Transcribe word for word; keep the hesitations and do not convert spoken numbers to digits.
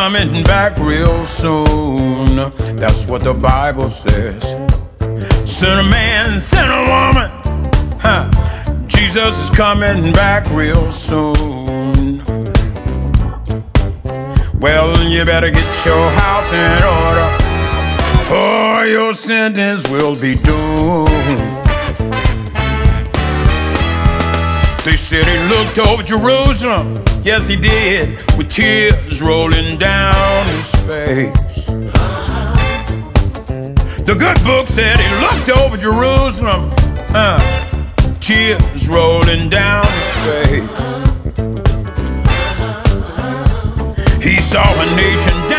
coming back real soon. That's what the Bible says. Son of man, son of woman, huh? Jesus is coming back real soon. Well, you better get your house in order, or your sentence will be doomed. They said he looked over Jerusalem, yes he did, with tears rolling down his face. The good book said he looked over Jerusalem, uh, tears rolling down his face. He saw a nation